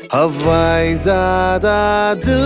हवाई ज़्यादा दिल,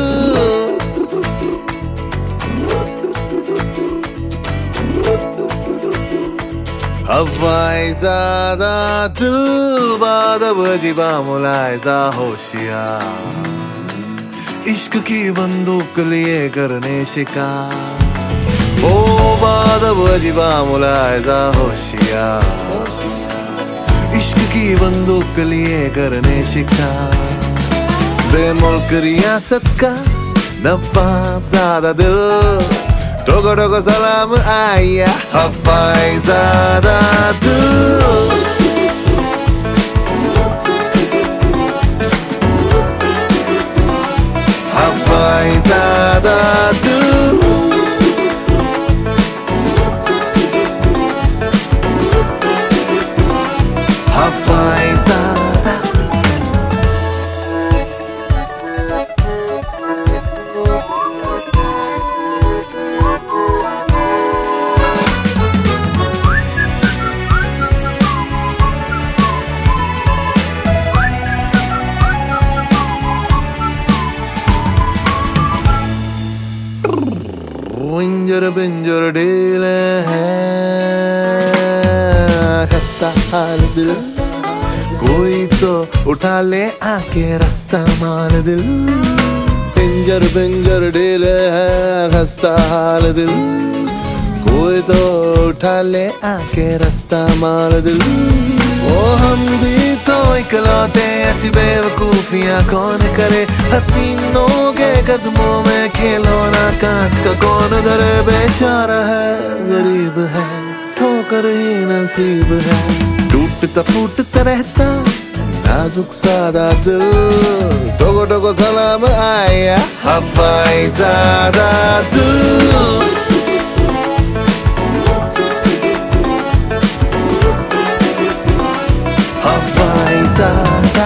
हवाई ज़्यादा दिल, बाद बजीबा मुलायजा होशियार, इश्क की बंदूक लिए करने शिकार। ओ बाद बजीबा मुलायजा होशियार, इश्क की बंदूक लिए करने शिकार। बेमुल्क रियासत का नवाब ज़्यादा दिल, टोको टोको सलाम आया हवाई ज़्यादा दिल। हवाई ज़्यादा दिल, हवाई ज़्यादा। विंजर बिंजर डेल है, खस्ता हाल दिल, कोई तो उठा ले आके रास्ता मार दिल। पिंजर बिंजर डेल है, खस्ता हाल दिल, कोई तो उठा ले आके रास्ता मार दिल। ओ हम भी तो इकलौते, ऐसी बेवकूफियां कौन करे, हसीनों के कदमों में खिलौना कांच का कौन धरे। बेचारा है गरीब है, ठोकर ही नसीब है, टूटता फूटता रहता नाजुक सादा दिल। टोको टोको सलाम आया हवाई ज़्यादा दिल, हवाई ज़्यादा।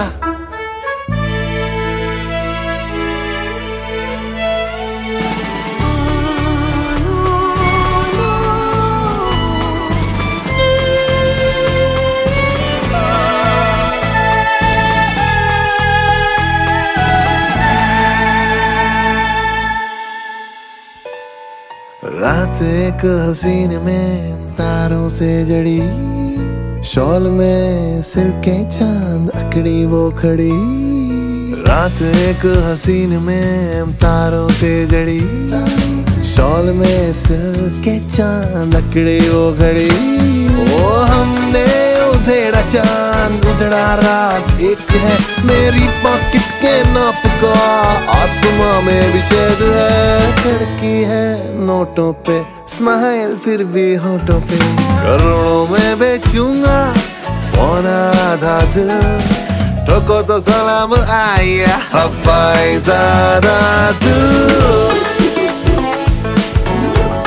रात एक हसीन में तारों से जड़ी, शॉल में सिल्के चांद अकड़ी वो खड़ी। रात एक हसीन में तारों से जड़ी, शॉल में सिल्के चांद अकड़ी वो खड़ी। ओ हमने उधेड़ा चांद उधड़ा राज एक है, मेरी पॉकेट के नाप का आसमां में भी छेद है। खिड़की है नोटों पे स्माइल फिर भी होठों पे, करोड़ों में बेचूंगा पौना आधा दिल। ठोको तो सलाम आया हवाई ज़्यादा दिल,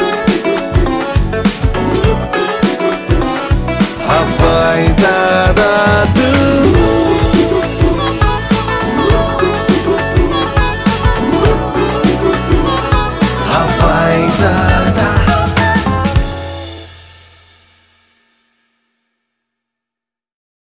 हवाई ज़्यादा